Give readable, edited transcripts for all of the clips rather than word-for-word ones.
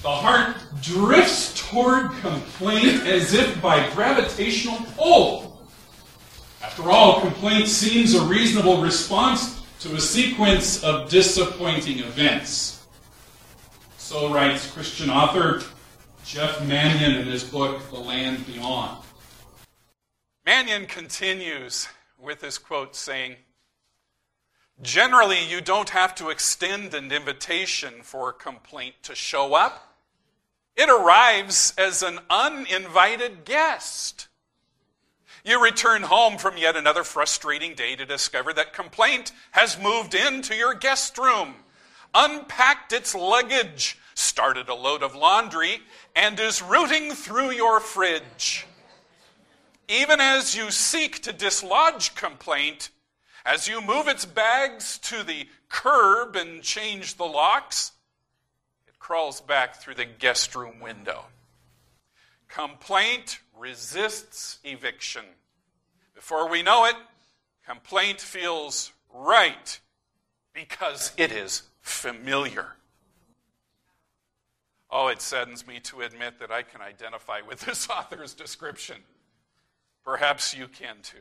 The heart drifts toward complaint as if by gravitational pull. After all, complaint seems a reasonable response to a sequence of disappointing events. So writes Christian author Jeff Manion in his book, The Land Beyond. Manion continues with his quote saying, "Generally, you don't have to extend an invitation for a complaint to show up. It arrives as an uninvited guest. You return home from yet another frustrating day to discover that complaint has moved into your guest room, unpacked its luggage, started a load of laundry, and is rooting through your fridge. Even as you seek to dislodge complaint, as you move its bags to the curb and change the locks, it crawls back through the guest room window. Complaint resists eviction. Before we know it, complaint feels right because it is familiar." Oh, it saddens me to admit that I can identify with this author's description. Perhaps you can too.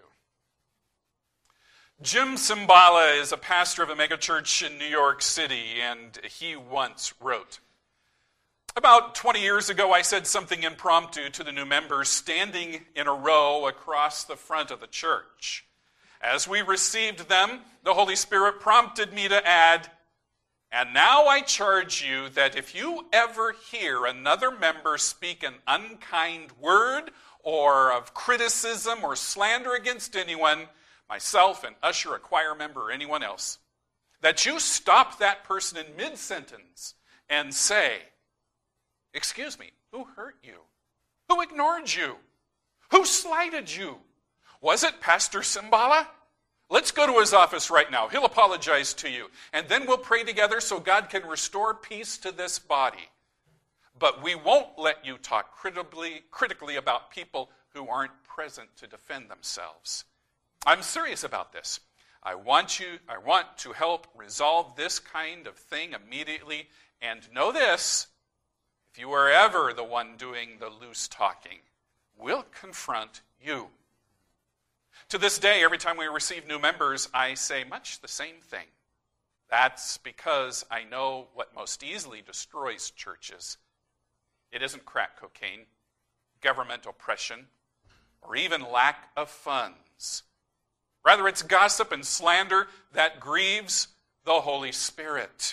Jim Cymbala is a pastor of a megachurch in New York City, and he once wrote, "About 20 years ago, I said something impromptu to the new members standing in a row across the front of the church. As we received them, the Holy Spirit prompted me to add, 'And now I charge you that if you ever hear another member speak an unkind word or of criticism or slander against anyone, myself, an usher, a choir member, or anyone else, that you stop that person in mid-sentence and say, "Excuse me, who hurt you? Who ignored you? Who slighted you? Was it Pastor Cymbala? Let's go to his office right now. He'll apologize to you. And then we'll pray together so God can restore peace to this body. But we won't let you talk critically about people who aren't present to defend themselves. I'm serious about this. I want to help resolve this kind of thing immediately. And know this, if you are ever the one doing the loose talking, we'll confront you." To this day, every time we receive new members, I say much the same thing. That's because I know what most easily destroys churches. It isn't crack cocaine, government oppression, or even lack of funds. Rather, it's gossip and slander that grieves the Holy Spirit.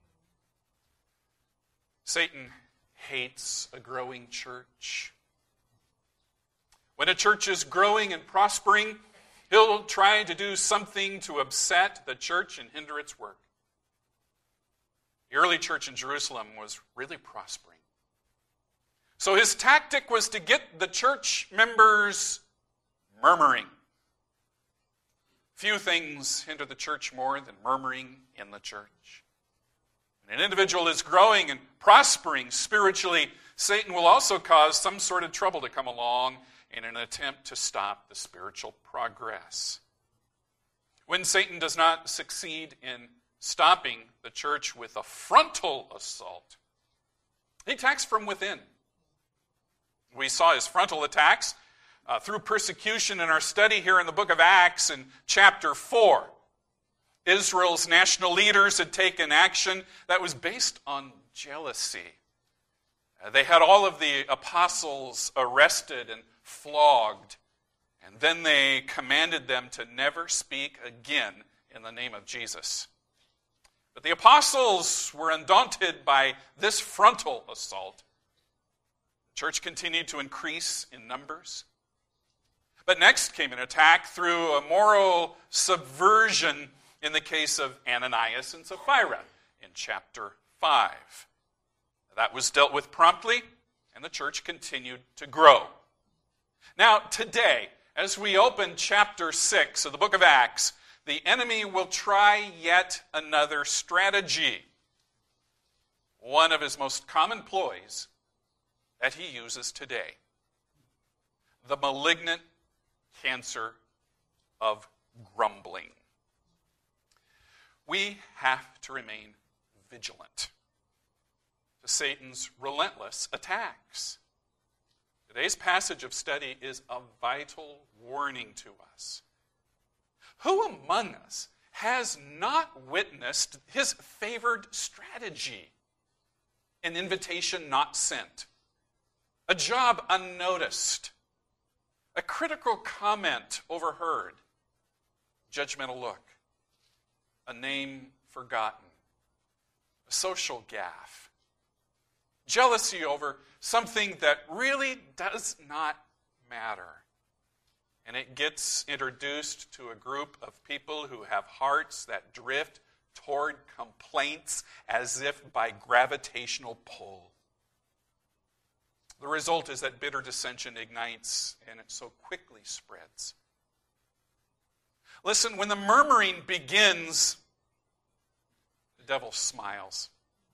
Satan hates a growing church. When a church is growing and prospering, he'll try to do something to upset the church and hinder its work. The early church in Jerusalem was really prospering. So his tactic was to get the church members murmuring. Few things hinder the church more than murmuring in the church. When an individual is growing and prospering spiritually, Satan will also cause some sort of trouble to come along in an attempt to stop the spiritual progress. When Satan does not succeed in stopping the church with a frontal assault, he attacks from within. We saw his frontal attacks through persecution in our study here in the book of Acts in chapter 4. Israel's national leaders had taken action that was based on jealousy. They had all of the apostles arrested and flogged, and then they commanded them to never speak again in the name of Jesus. But the apostles were undaunted by this frontal assault. The church continued to increase in numbers. But next came an attack through a moral subversion in the case of Ananias and Sapphira in chapter 5. That was dealt with promptly, and the church continued to grow. Now, today, as we open chapter 6 of the book of Acts, the enemy will try yet another strategy. One of his most common ploys that he uses today. The malignant cancer of grumbling. We have to remain vigilant. To Satan's relentless attacks. Today's passage of study is a vital warning to us. Who among us has not witnessed his favored strategy? An invitation not sent, a job unnoticed, a critical comment overheard, judgmental look, a name forgotten, a social gaffe, jealousy over something that really does not matter. And it gets introduced to a group of people who have hearts that drift toward complaints as if by gravitational pull. The result is that bitter dissension ignites and it so quickly spreads. Listen, when the murmuring begins, the devil smiles.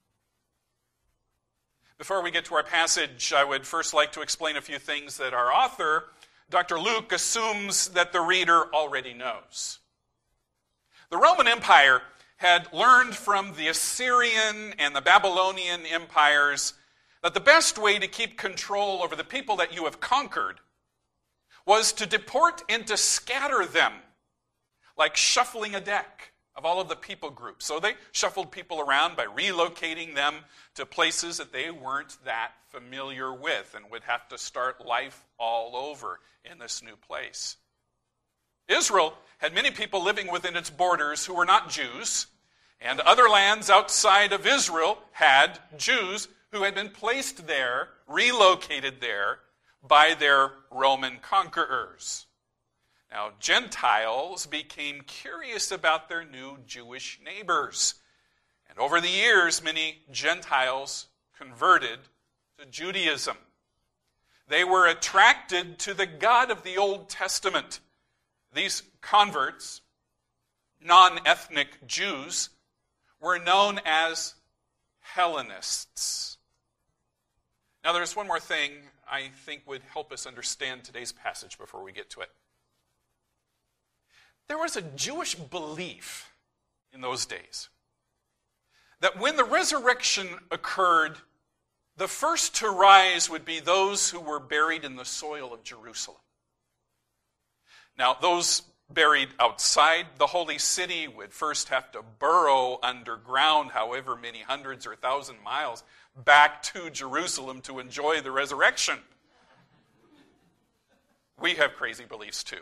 Before we get to our passage, I would first like to explain a few things that our author, Dr. Luke, assumes that the reader already knows. The Roman Empire had learned from the Assyrian and the Babylonian empires that the best way to keep control over the people that you have conquered was to deport and to scatter them, like shuffling a deck of all of the people groups. So they shuffled people around by relocating them to places that they weren't that familiar with and would have to start life all over in this new place. Israel had many people living within its borders who were not Jews, and other lands outside of Israel had Jews who had been placed there, relocated there, by their Roman conquerors. Now, Gentiles became curious about their new Jewish neighbors. And over the years, many Gentiles converted to Judaism. They were attracted to the God of the Old Testament. These converts, non-ethnic Jews, were known as Hellenists. Now, there's one more thing I think would help us understand today's passage before we get to it. There was a Jewish belief in those days that when the resurrection occurred, the first to rise would be those who were buried in the soil of Jerusalem. Now, those buried outside the holy city would first have to burrow underground, however many hundreds or 1,000 miles, back to Jerusalem to enjoy the resurrection. We have crazy beliefs too.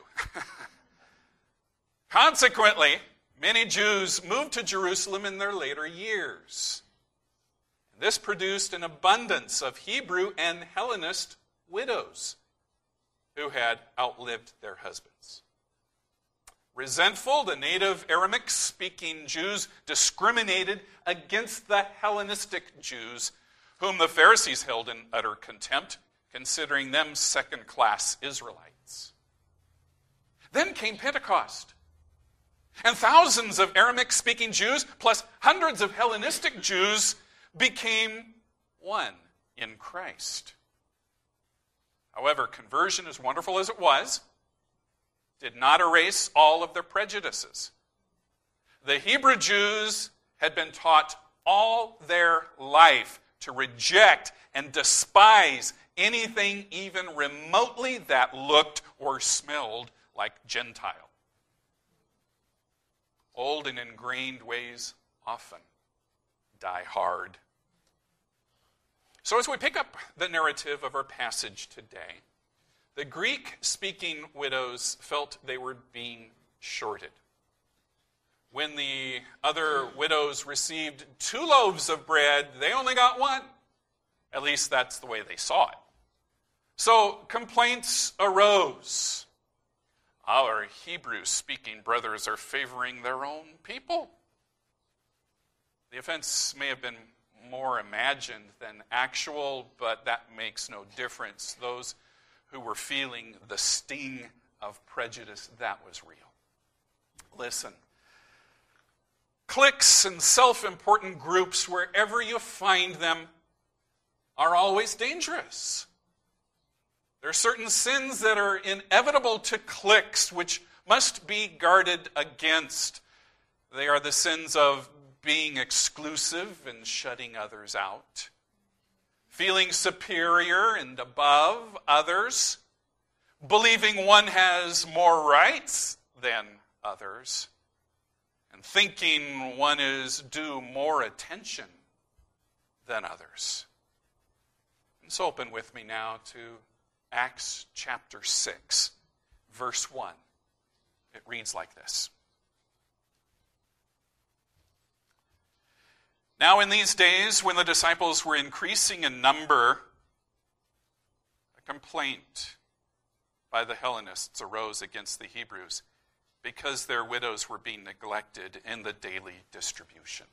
Consequently, many Jews moved to Jerusalem in their later years. This produced an abundance of Hebrew and Hellenist widows who had outlived their husbands. Resentful, the native Aramaic-speaking Jews discriminated against the Hellenistic Jews, whom the Pharisees held in utter contempt, considering them second-class Israelites. Then came Pentecost. And thousands of Aramaic-speaking Jews, plus hundreds of Hellenistic Jews, became one in Christ. However, conversion, as wonderful as it was, did not erase all of their prejudices. The Hebrew Jews had been taught all their life to reject and despise anything even remotely that looked or smelled like Gentile. Old and ingrained ways often die hard. So as we pick up the narrative of our passage today, the Greek-speaking widows felt they were being shorted. When the other widows received 2 loaves of bread, they only got 1. At least that's the way they saw it. So complaints arose. Our Hebrew-speaking brothers are favoring their own people. The offense may have been more imagined than actual, but that makes no difference. Those who were feeling the sting of prejudice, that was real. Listen, cliques and self-important groups, wherever you find them, are always dangerous. There are certain sins that are inevitable to cliques, which must be guarded against. They are the sins of being exclusive and shutting others out, feeling superior and above others, believing one has more rights than others, and thinking one is due more attention than others. And so open with me now to Acts chapter 6, verse 1. It reads like this. Now in these days, when the disciples were increasing in number, a complaint by the Hellenists arose against the Hebrews because their widows were being neglected in the daily distribution.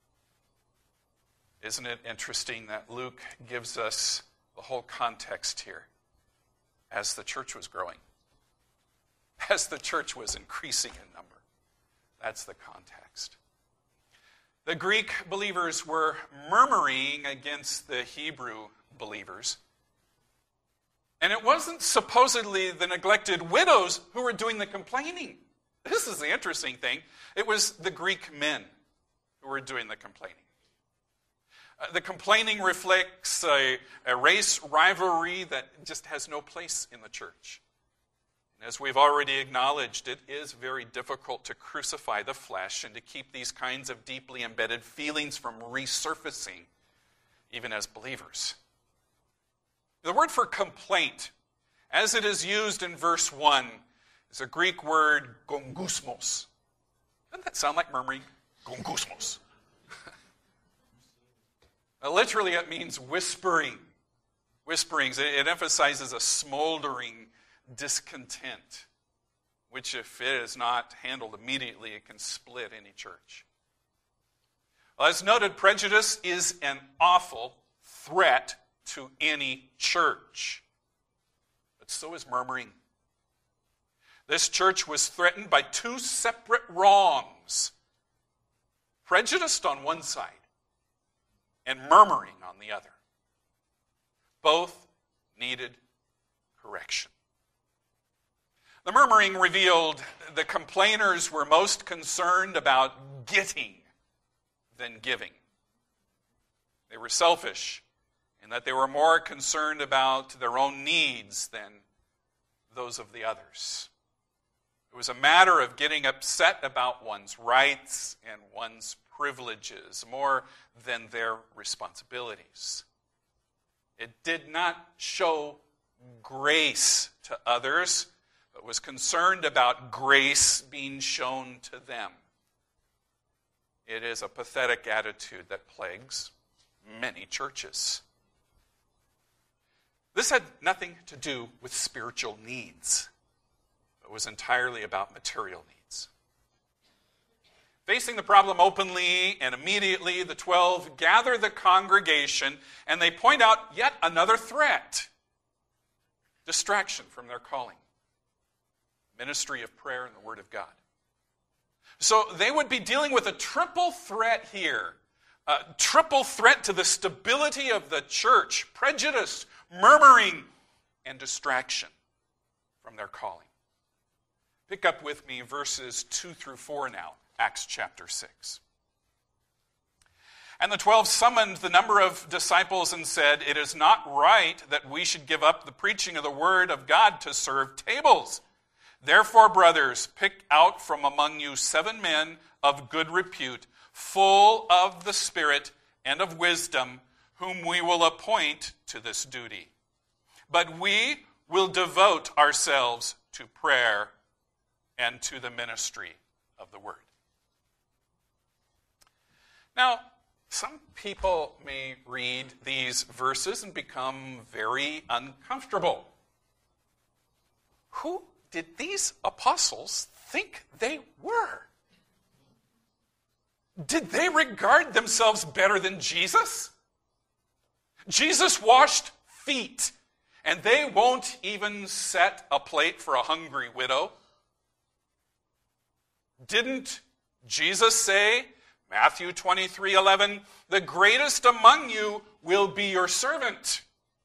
Isn't it interesting that Luke gives us the whole context here as the church was growing, as the church was increasing in number? That's the context. The Greek believers were murmuring against the Hebrew believers. And it wasn't supposedly the neglected widows who were doing the complaining. This is the interesting thing. It was the Greek men who were doing the complaining. The complaining reflects a race rivalry that just has no place in the church. And as we've already acknowledged, it is very difficult to crucify the flesh and to keep these kinds of deeply embedded feelings from resurfacing, even as believers. The word for complaint, as it is used in verse 1, is a Greek word gongusmos. Doesn't that sound like murmuring? Gongusmos. Literally, it means whispering. Whisperings. It emphasizes a smoldering discontent, which if it is not handled immediately, it can split any church. Well, as noted, prejudice is an awful threat to any church. But so is murmuring. This church was threatened by two separate wrongs. Prejudice on one side and murmuring on the other. Both needed correction. The murmuring revealed the complainers were most concerned about getting than giving. They were selfish in that they were more concerned about their own needs than those of the others. It was a matter of getting upset about one's rights and one's privileges more than their responsibilities. It did not show grace to others, but was concerned about grace being shown to them. It is a pathetic attitude that plagues many churches. This had nothing to do with spiritual needs. It was entirely about material needs. Facing the problem openly and immediately, the 12 gather the congregation and they point out yet another threat. Distraction from their calling. Ministry of prayer and the Word of God. So they would be dealing with a triple threat here. A triple threat to the stability of the church. Prejudice, murmuring, and distraction from their calling. Pick up with me verses 2 through 4 now, Acts chapter 6. And the 12 summoned the number of disciples and said, "It is not right that we should give up the preaching of the word of God to serve tables. Therefore, brothers, pick out from among you 7 men of good repute, full of the Spirit and of wisdom, whom we will appoint to this duty. But we will devote ourselves to prayer and to the ministry of the word." Now, some people may read these verses and become very uncomfortable. Who did these apostles think they were? Did they regard themselves better than Jesus? Jesus washed feet, and they won't even set a plate for a hungry widow. Didn't Jesus say, Matthew 23:11, "The greatest among you will be your servant"?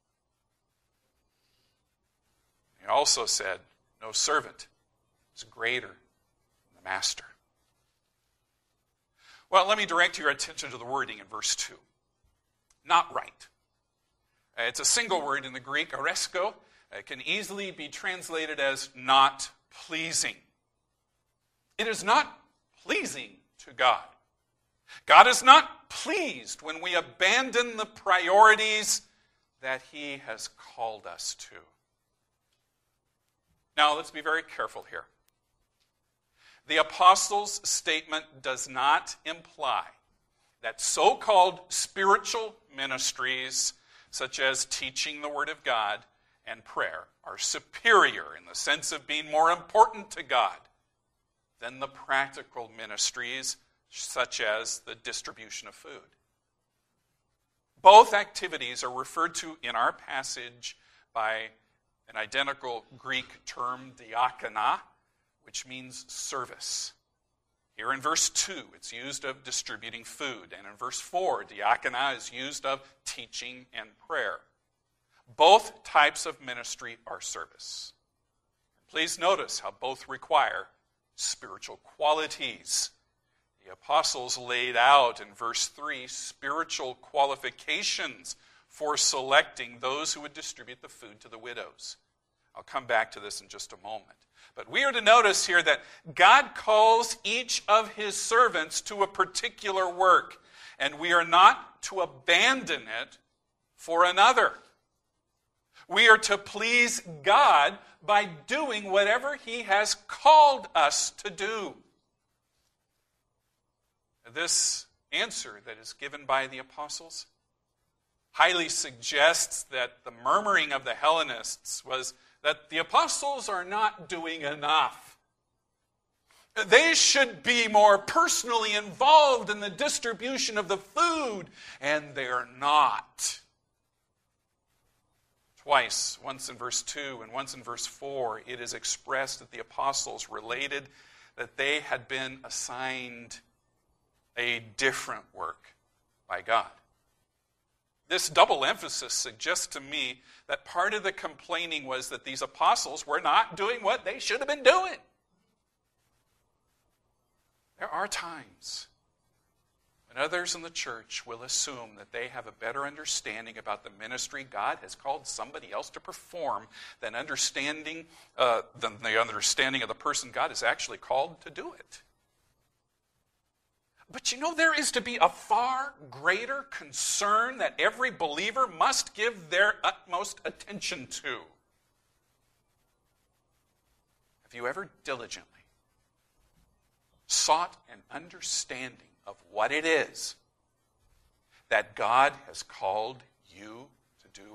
He also said, "No servant is greater than the master." Well, let me direct your attention to the wording in verse 2. Not right. It's a single word in the Greek, aresko. It can easily be translated as not pleasing. It is not pleasing to God. God is not pleased when we abandon the priorities that He has called us to. Now, let's be very careful here. The apostles' statement does not imply that so-called spiritual ministries, such as teaching the Word of God and prayer, are superior in the sense of being more important to God than the practical ministries, such as the distribution of food. Both activities are referred to in our passage by an identical Greek term, diakonia, which means service. Here in verse 2, it's used of distributing food. And in verse 4, diakonia is used of teaching and prayer. Both types of ministry are service. Please notice how both require spiritual qualities. The apostles laid out in verse 3 spiritual qualifications for selecting those who would distribute the food to the widows. I'll come back to this in just a moment. But we are to notice here that God calls each of His servants to a particular work, and we are not to abandon it for another. We are to please God by doing whatever He has called us to do. This answer that is given by the apostles highly suggests that the murmuring of the Hellenists was that the apostles are not doing enough. They should be more personally involved in the distribution of the food, and they're not. Twice, once in verse 2 and once in verse 4, it is expressed that the apostles related that they had been assigned a different work by God. This double emphasis suggests to me that part of the complaining was that these apostles were not doing what they should have been doing. There are times when others in the church will assume that they have a better understanding about the ministry God has called somebody else to perform than the understanding of the person God has actually called to do it. But you know, there is to be a far greater concern that every believer must give their utmost attention to. Have you ever diligently sought an understanding of what it is that God has called you to do?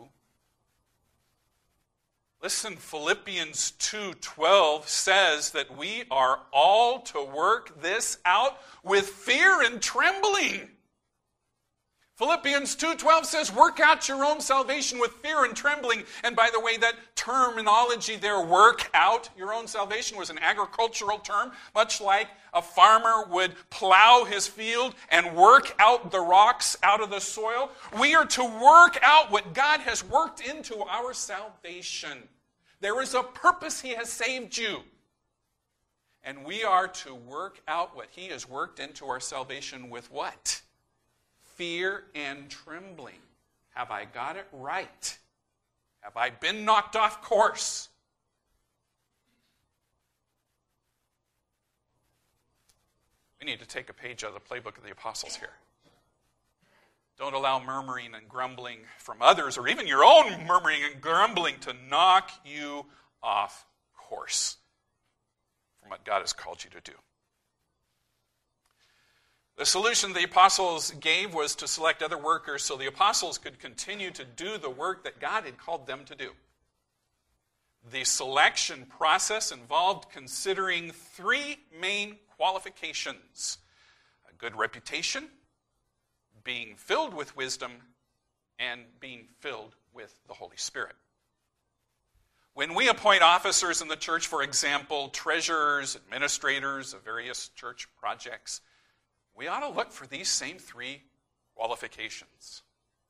Listen, Philippians 2:12 says that we are all to work this out with fear and trembling. Philippians 2:12 says, work out your own salvation with fear and trembling. And by the way, that terminology there, work out your own salvation, was an agricultural term, much like a farmer would plow his field and work out the rocks out of the soil. We are to work out what God has worked into our salvation. There is a purpose He has saved you. And we are to work out what He has worked into our salvation with what? Fear and trembling. Have I got it right? Have I been knocked off course? We need to take a page out of the playbook of the apostles here. Don't allow murmuring and grumbling from others, or even your own murmuring and grumbling, to knock you off course from what God has called you to do. The solution the apostles gave was to select other workers so the apostles could continue to do the work that God had called them to do. The selection process involved considering three main qualifications: a good reputation, being filled with wisdom, and being filled with the Holy Spirit. When we appoint officers in the church, for example, treasurers, administrators of various church projects, we ought to look for these same three qualifications.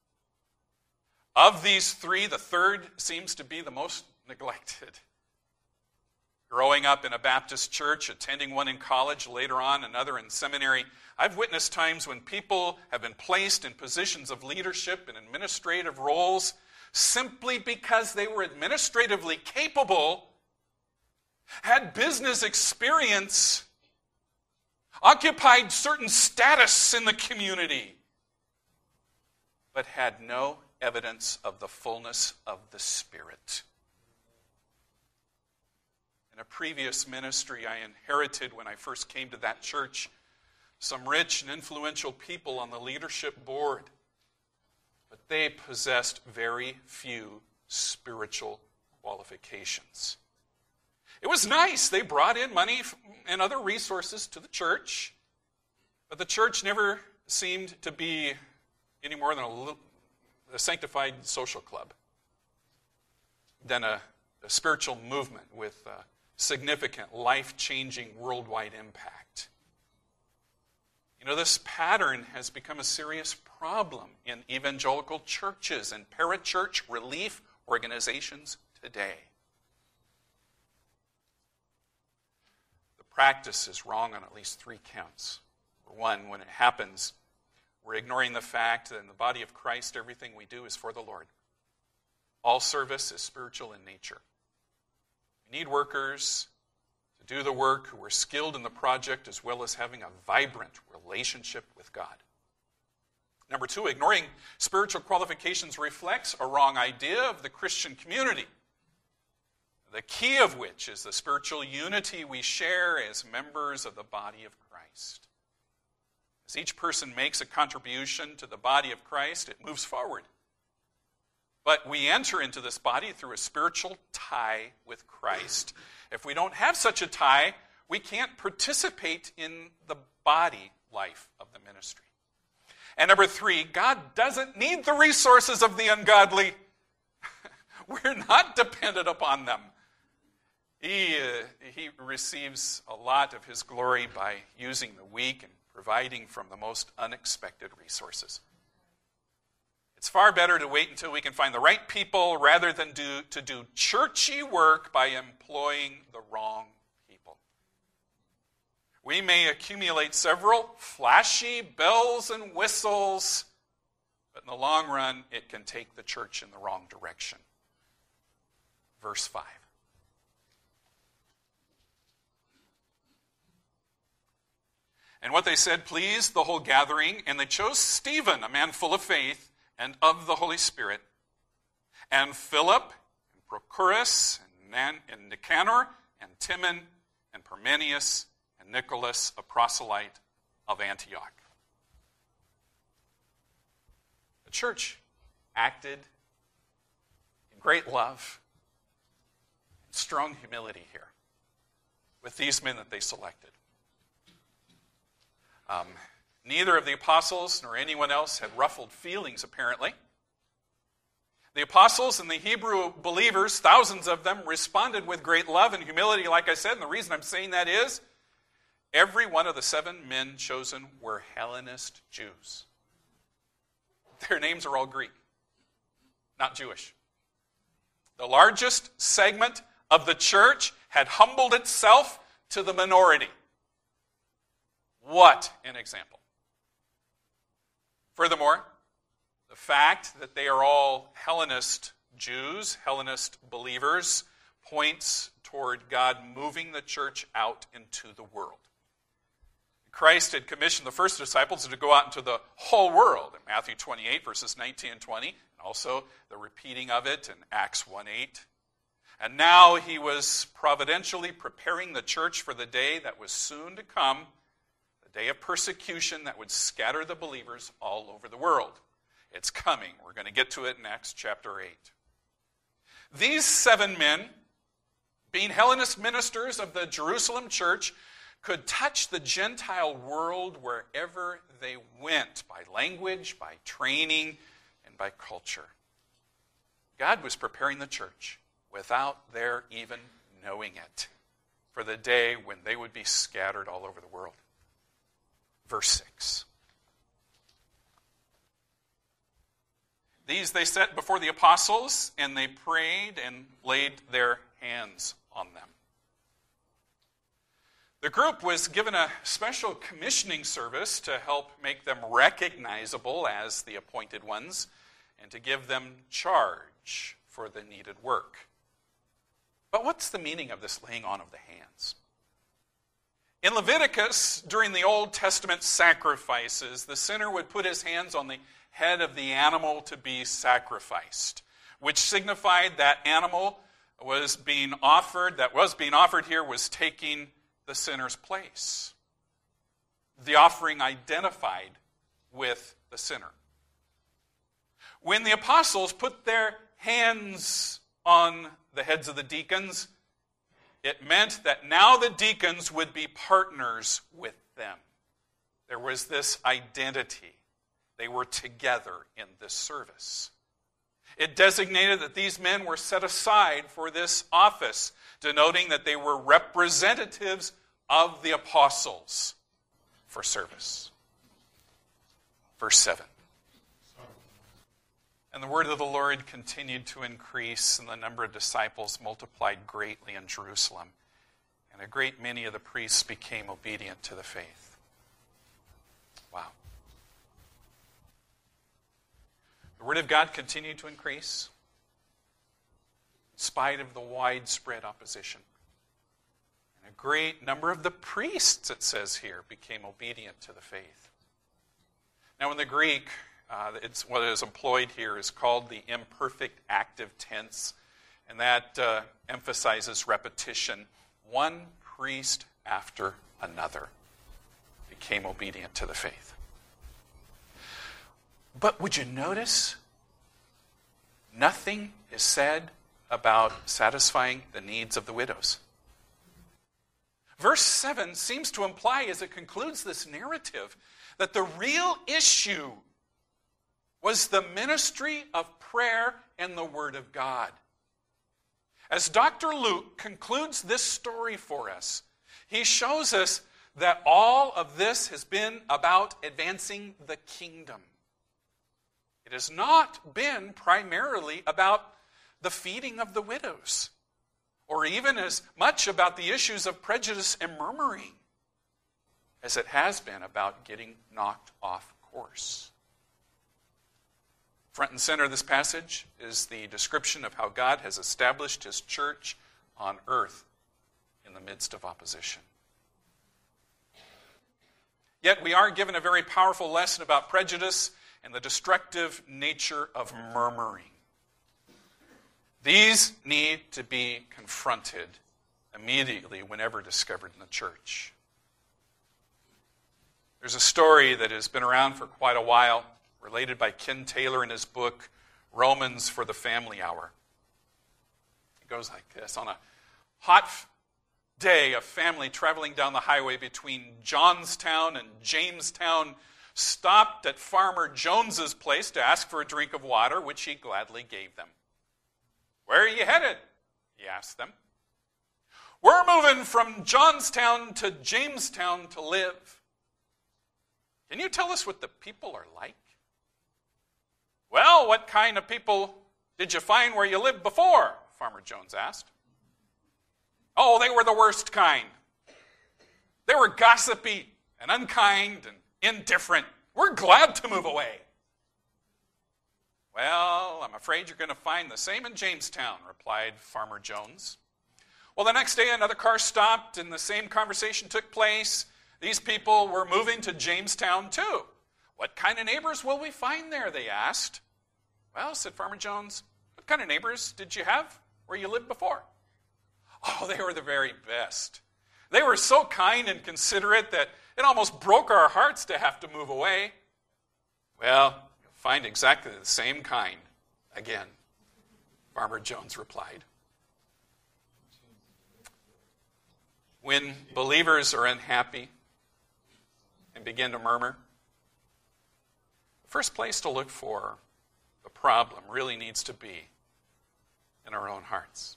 Of these three, the third seems to be the most neglected. Growing up in a Baptist church, attending one in college, later on another in seminary, I've witnessed times when people have been placed in positions of leadership and administrative roles simply because they were administratively capable, had business experience, occupied certain status in the community, but had no evidence of the fullness of the Spirit. In a previous ministry I inherited when I first came to that church, some rich and influential people on the leadership board, but they possessed very few spiritual qualifications. It was nice. They brought in money and other resources to the church, but the church never seemed to be any more than a sanctified social club than a spiritual movement with significant, life-changing, worldwide impact. You know, this pattern has become a serious problem in evangelical churches and parachurch relief organizations today. The practice is wrong on at least 3 counts. For one, when it happens, we're ignoring the fact that in the body of Christ, everything we do is for the Lord. All service is spiritual in nature. We need workers to do the work who are skilled in the project as well as having a vibrant relationship with God. Number 2, ignoring spiritual qualifications reflects a wrong idea of the Christian community, the key of which is the spiritual unity we share as members of the body of Christ. As each person makes a contribution to the body of Christ, it moves forward. But we enter into this body through a spiritual tie with Christ. If we don't have such a tie, we can't participate in the body life of the ministry. And number 3, God doesn't need the resources of the ungodly. We're not dependent upon them. He receives a lot of his glory by using the weak and providing from the most unexpected resources. It's far better to wait until we can find the right people rather than to do churchy work by employing the wrong people. We may accumulate several flashy bells and whistles, but in the long run, it can take the church in the wrong direction. Verse 5. And what they said pleased the whole gathering, and they chose Stephen, a man full of faith and of the Holy Spirit, and Philip, and Prochorus, and Nicanor, and Timon, and Parmenius, and Nicholas, a proselyte of Antioch. The church acted in great love and strong humility here with these men that they selected. Neither of the apostles nor anyone else had ruffled feelings, apparently. The apostles and the Hebrew believers, thousands of them, responded with great love and humility, like I said, and the reason I'm saying that is every one of the 7 men chosen were Hellenist Jews. Their names are all Greek, not Jewish. The largest segment of the church had humbled itself to the minority. What an example. Furthermore, the fact that they are all Hellenist Jews, Hellenist believers, points toward God moving the church out into the world. Christ had commissioned the first disciples to go out into the whole world in Matthew 28, verses 19 and 20, and also the repeating of it in Acts 1:8. And now he was providentially preparing the church for the day that was soon to come, the day of persecution that would scatter the believers all over the world. It's coming. We're going to get to it in Acts chapter 8. These 7 men, being Hellenist ministers of the Jerusalem church, could touch the Gentile world wherever they went, by language, by training, and by culture. God was preparing the church without their even knowing it for the day when they would be scattered all over the world. Verse 6. These they set before the apostles, and they prayed and laid their hands on them. The group was given a special commissioning service to help make them recognizable as the appointed ones and to give them charge for the needed work. But what's the meaning of this laying on of the hands? In Leviticus, during the Old Testament sacrifices, the sinner would put his hands on the head of the animal to be sacrificed, which signified that animal was being offered here was taking the sinner's place. The offering identified with the sinner. When the apostles put their hands on the heads of the deacons, it meant that now the deacons would be partners with them. There was this identity. They were together in this service. It designated that these men were set aside for this office, denoting that they were representatives of the apostles for service. Verse 7. And the word of the Lord continued to increase, and the number of disciples multiplied greatly in Jerusalem. And a great many of the priests became obedient to the faith. Wow. The word of God continued to increase in spite of the widespread opposition. And a great number of the priests, it says here, became obedient to the faith. Now in the Greek, what is employed here is called the imperfect active tense, and that emphasizes repetition. One priest after another became obedient to the faith. But would you notice nothing is said about satisfying the needs of the widows? Verse 7 seems to imply, as it concludes this narrative, that the real issue was the ministry of prayer and the Word of God. As Dr. Luke concludes this story for us, he shows us that all of this has been about advancing the kingdom. It has not been primarily about the feeding of the widows, or even as much about the issues of prejudice and murmuring, as it has been about getting knocked off course. Front and center of this passage is the description of how God has established his church on earth in the midst of opposition. Yet we are given a very powerful lesson about prejudice and the destructive nature of murmuring. These need to be confronted immediately whenever discovered in the church. There's a story that has been around for quite a while, related by Ken Taylor in his book, Romans for the Family Hour. It goes like this. On a hot day, a family traveling down the highway between Johnstown and Jamestown stopped at Farmer Jones's place to ask for a drink of water, which he gladly gave them. "Where are you headed?" he asked them. "We're moving from Johnstown to Jamestown to live." "Can you tell us what the people are like?" "Well, what kind of people did you find where you lived before?" Farmer Jones asked. "Oh, they were the worst kind. They were gossipy and unkind and indifferent. We're glad to move away." "Well, I'm afraid you're going to find the same in Jamestown," replied Farmer Jones. Well, the next day another car stopped and the same conversation took place. These people were moving to Jamestown too. "What kind of neighbors will we find there?" they asked. "Well," said Farmer Jones, "what kind of neighbors did you have where you lived before?" "Oh, they were the very best. They were so kind and considerate that it almost broke our hearts to have to move away." "Well, you'll find exactly the same kind again," Farmer Jones replied. When believers are unhappy and begin to murmur, the first place to look for the problem really needs to be in our own hearts.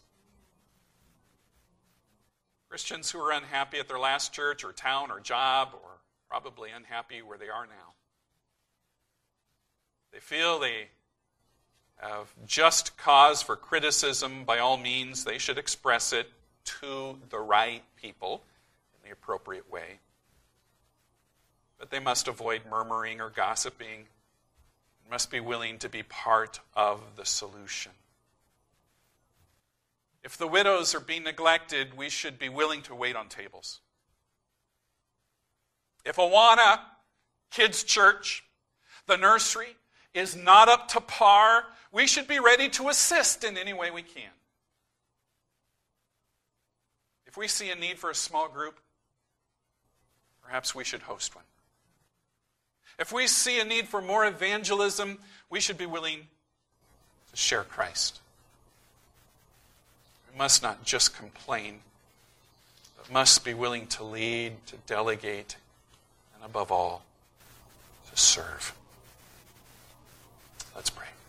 Christians who are unhappy at their last church or town or job, or probably unhappy where they are now, they feel they have just cause for criticism. By all means, they should express it to the right people in the appropriate way. But they must avoid murmuring or gossiping, We must be willing to be part of the solution. If the widows are being neglected, we should be willing to wait on tables. If Awana Kids Church, the nursery, is not up to par, we should be ready to assist in any way we can. If we see a need for a small group, perhaps we should host one. If we see a need for more evangelism, we should be willing to share Christ. We must not just complain, but must be willing to lead, to delegate, and above all, to serve. Let's pray.